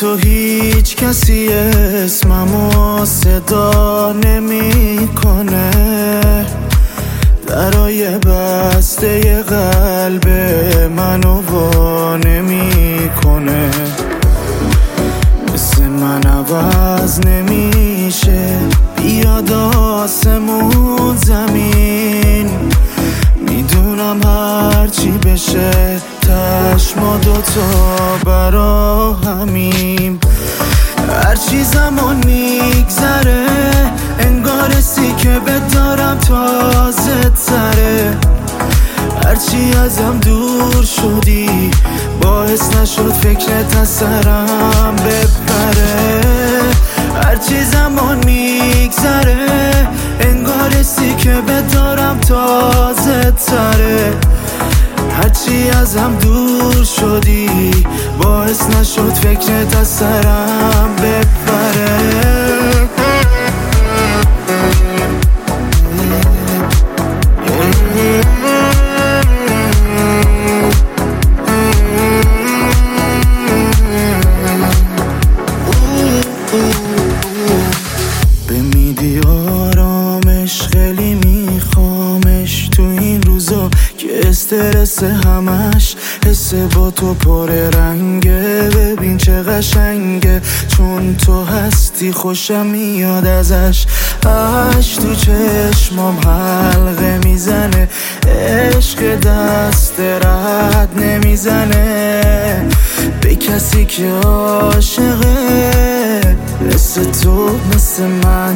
تو هیچ کسی اسممو صدا نمیکنه، درای بسته قلب منو وا نمیکنه. مثل من عوض نمیشه، بیاد آسمون زمین. میدونم هرچی بشه تش ما دوتا برا همیم. هرچی زمان میگذره انگار که بدارم تازه تره. هرچی ازم دور شدی باعث نشد فکرت از سرم بپره. هرچی زمان میگذره انگار که بدارم تازه تره. هرچی ازم دور شدی باعث نشد فکرت از سرم بپره. بمیدی آرامش خیلی میخوامش تو این روزا که استرس همش حس با تو پر رنگه. ببین چه قشنگه چون تو هستی خوشم میاد ازش. عشق تو چشمام حلقه میزنه، عشق دست رد نمیزنه به کسی که عاشقه مثل تو مثل من.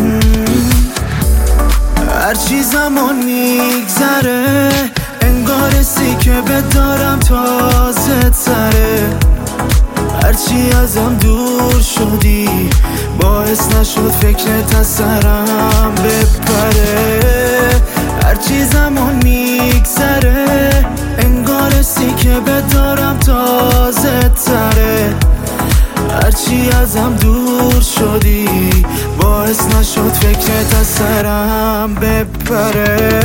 هرچی زمان میگذره انگار که بدارم تازه تره. هرچی ازم دور شدی باعث نشد فکرت از سرم بپره. هرچی زمان میگذره انگار که بدارم تازه تره. هرچی ازم دور شدی باعث نشد فکرت از سرم بپره.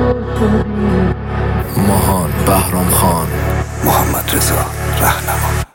ماهان بهرام خان، محمد رضا رهنما.